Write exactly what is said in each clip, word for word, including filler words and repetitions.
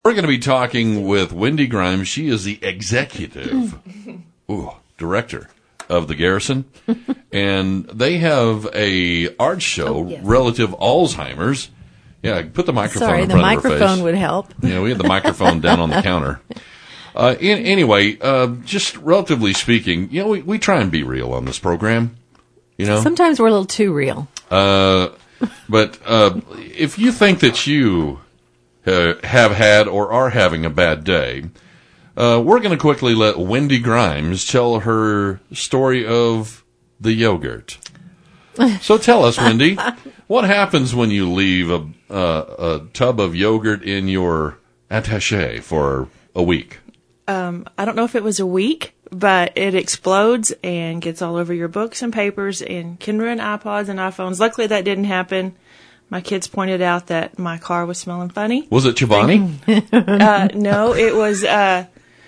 We're going to be talking with Wendy Grimes. She is the executive ooh, director of the Garrison, and they have a art show oh, yes. relative Alzheimer's. Yeah, put the microphone Sorry, in the front of her face. microphone would help. Yeah, we had the microphone down on the counter. Uh, in, anyway, uh, just relatively speaking, you know, we, we try and be real on this program. You know, sometimes we're a little too real. Uh, but uh, if you think that you uh, have had or are having a bad day, uh, we're going to quickly let Wendy Grimes tell her story of the yogurt. So tell us, Wendy, what happens when you leave a, uh, a tub of yogurt in your attaché for a week? Um, I don't know if it was a week, but it explodes and gets all over your books and papers and can ruin iPods and iPhones. Luckily, that didn't happen. My kids pointed out that my car was smelling funny. Was it Chobani? uh, no, it was uh,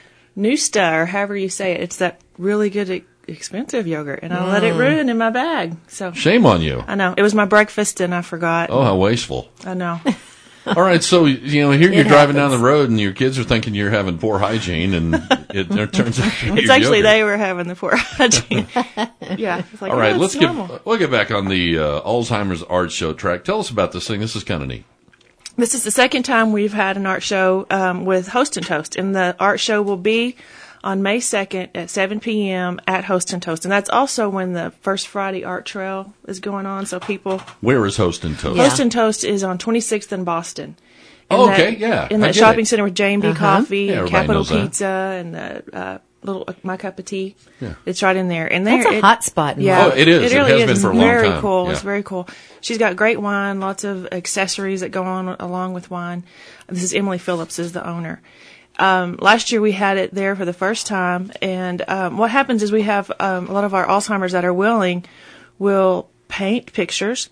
Noosta, or however you say it. It's that really good, e- expensive yogurt, and I mm. let it ruin in my bag. So shame on you. I know. It was my breakfast, and I forgot. Oh, how wasteful. I know. All right, so, you know, here you're it driving happens. down the road and your kids are thinking you're having poor hygiene, and it, it turns out it's actually yogurt. They were having the poor hygiene. Yeah. It's like, all right, oh, let's normal. get we'll get back on the uh, Alzheimer's art show track. Tell us about this thing. This is kind of neat. This is the second time we've had an art show um, with Host and Toast, and the art show will be on May second at seven p.m. at Host and Toast. And that's also when the First Friday Art Trail is going on, so people... Where is Host and Toast? Yeah. Host and Toast is on twenty-sixth in Boston. In oh, that, okay, yeah. In that shopping it. center with J and B uh-huh. Coffee yeah, and Capital Pizza that. and the uh, little uh, My Cup of Tea. Yeah. It's right in there. And there, That's a it, hot spot. In yeah, oh, it is. It really it has is. been for a it's long very time. cool. Yeah. It's very cool. She's got great wine, lots of accessories that go on along with wine. This is Emily Phillips is the owner. Um, last year we had it there for the first time, and um, what happens is we have um, a lot of our Alzheimer's that are willing will paint pictures,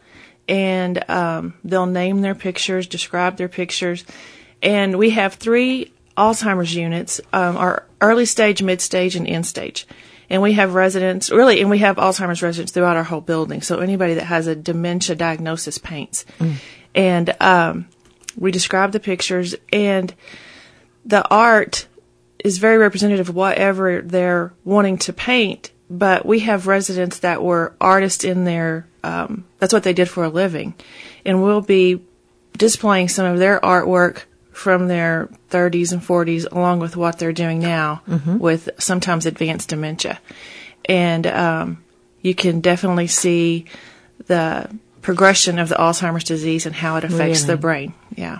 and um, they'll name their pictures, describe their pictures, and we have three Alzheimer's units, um, our early stage, mid stage, and end stage. And we have residents, really, and we have Alzheimer's residents throughout our whole building. So anybody that has a dementia diagnosis paints. Mm. And um, we describe the pictures, and the art is very representative of whatever they're wanting to paint. But we have residents that were artists in their, um, that's what they did for a living. And we'll be displaying some of their artwork from their thirties and forties, along with what they're doing now mm-hmm. with sometimes advanced dementia. And um, you can definitely see the progression of the Alzheimer's disease and how it affects really? the brain. Yeah.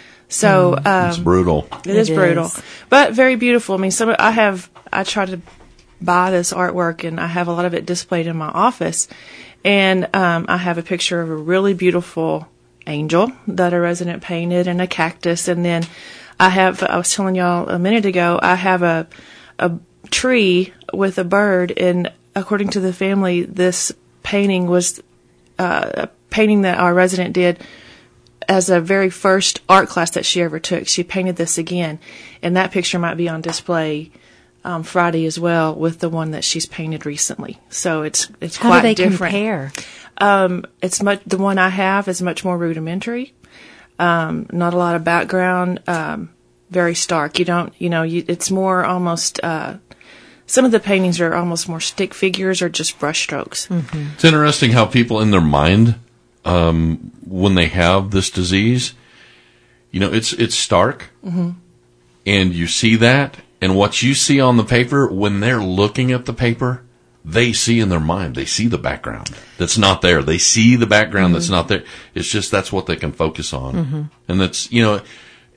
So mm, um, it's brutal. It, it is brutal, is. but very beautiful. I mean, some I have I try to buy this artwork, and I have a lot of it displayed in my office. And um, I have a picture of a really beautiful angel that a resident painted, and a cactus, and then I have I was telling y'all a minute ago I have a a tree with a bird, and according to the family, this painting was uh, a painting that our resident did as a very first art class that she ever took. She painted this again, and that picture might be on display um, Friday as well with the one that she's painted recently. So it's it's How quite do they different. compare? Um, it's much, the one I have is much more rudimentary. Um, not a lot of background, um, very stark. You don't, you know, you, it's more almost, uh, some of the paintings are almost more stick figures or just brush strokes. Mm-hmm. It's interesting how people in their mind, um, when they have this disease, you know, it's, it's stark mm-hmm. and you see that, and what you see on the paper, when they're looking at the paper, they see in their mind, they see the background that's not there. They see the background mm-hmm. that's not there. It's just that's what they can focus on. Mm-hmm. And that's, you know,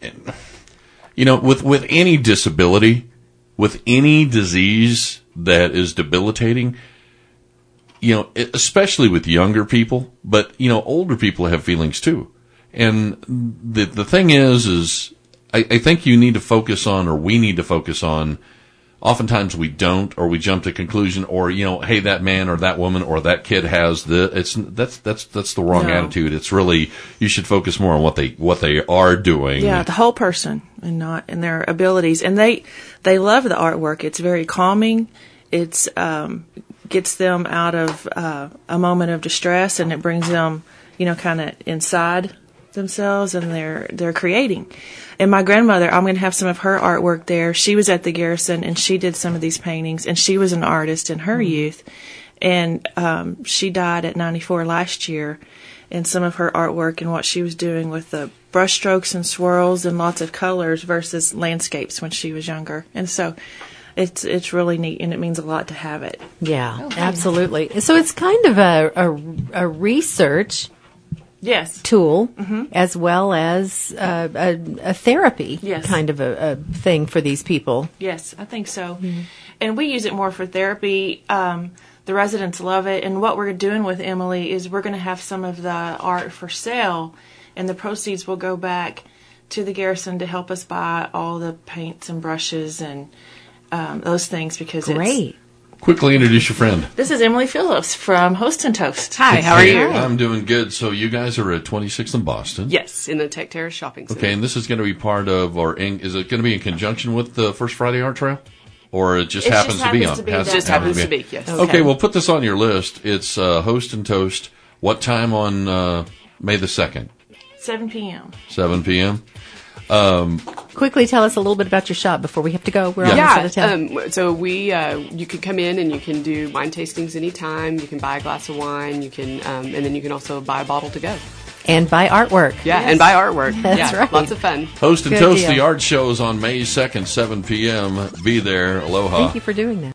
you know, with, with any disability, with any disease that is debilitating, you know, especially with younger people, but, you know, older people have feelings too. And the the thing is, is I, I think you need to focus on, or we need to focus on, oftentimes we don't, or we jump to conclusion, or, you know, hey, that man or that woman or that kid has the, it's, that's, that's, that's the wrong no. attitude. It's really, you should focus more on what they, what they are doing. Yeah, the whole person and not in their abilities. And they, they love the artwork. It's very calming. It's, um, gets them out of, uh, a moment of distress, and it brings them, you know, kind of inside themselves and they're they're creating. And my grandmother, I'm going to have some of her artwork there. She was at the Garrison and she did some of these paintings, and she was an artist in her mm-hmm. youth, and um, she died at ninety-four last year. And some of her artwork and what she was doing with the brush strokes and swirls and lots of colors versus landscapes when she was younger. And so it's it's really neat, and it means a lot to have it. Yeah, oh, absolutely. So it's kind of a a, a research yes tool mm-hmm. as well as a, a, a therapy yes. kind of a, a thing for these people. Yes, I think so. Mm-hmm. And we use it more for therapy. Um, the residents love it. And what we're doing with Emily is we're going to have some of the art for sale, and the proceeds will go back to the Garrison to help us buy all the paints and brushes and um, those things, because Great. It's... Quickly introduce your friend. This is Emily Phillips from Host and Toast. Hi, how are you? I'm doing good. So you guys are at twenty-sixth in Boston. Yes, in the Tech Terrace Shopping Center. Okay, and this is going to be part of, or in, is it going to be in conjunction with the First Friday Art Trail? Or it just it happens just to be happens on? To be has, it just happens to be, yes. Okay. okay, well, put this on your list. It's uh, Host and Toast. What time on uh, May the second? seven p.m. seven p.m. Um, Quickly tell us a little bit about your shop before we have to go. We're yeah. almost out of town. Um, so we, uh, you can come in and you can do wine tastings anytime. You can buy a glass of wine. You can, um, and then you can also buy a bottle to go. And buy artwork. Yeah, yes. and buy artwork. That's yeah, right. Lots of fun. Host and Good Toast, deal. the art show is on May second, seven p.m. Be there. Aloha. Thank you for doing that.